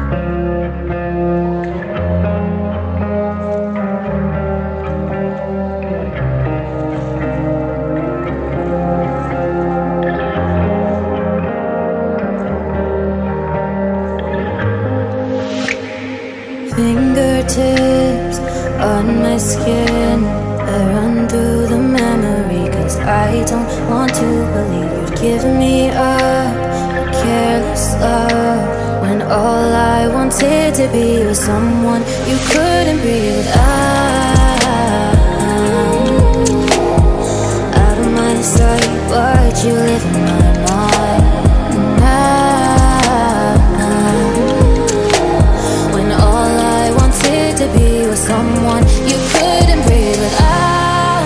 Fingertips on my skin, I run through the memory, 'cause I don't want to believe you've given me up a careless love, when all I wanted to be was someone you couldn't be without. Out of my sight, but you live in my mind now, when all I wanted to be was someone you couldn't breathe without.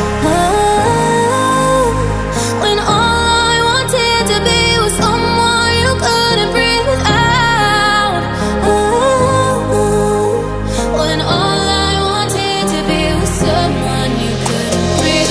When all I wanted to be was someone you couldn't breathe without. When all I wanted to be was someone you couldn't breathe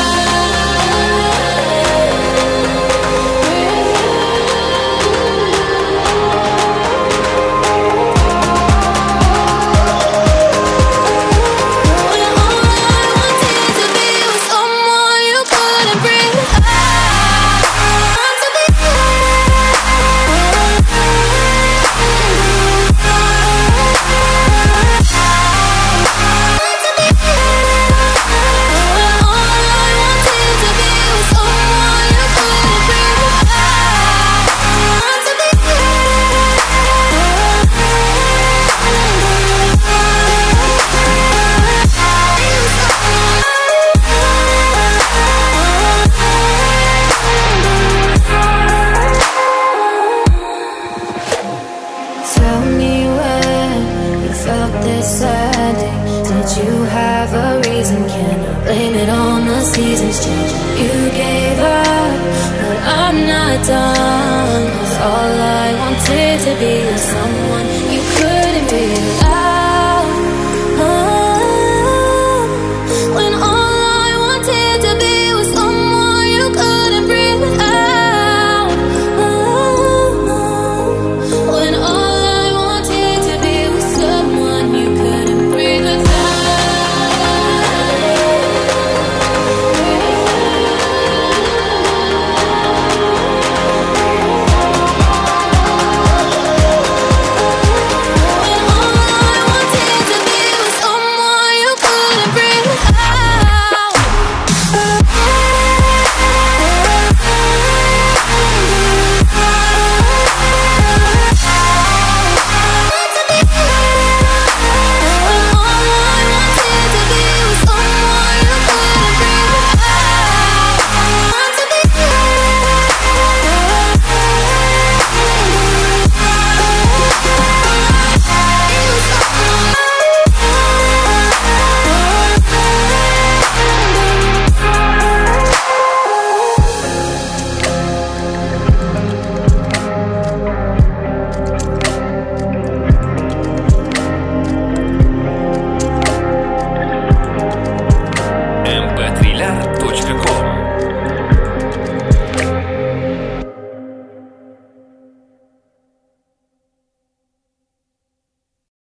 deciding? Did you have a reason? Can I blame it on the seasons changing? You gave up, but I'm not done, 'cause all I wanted to be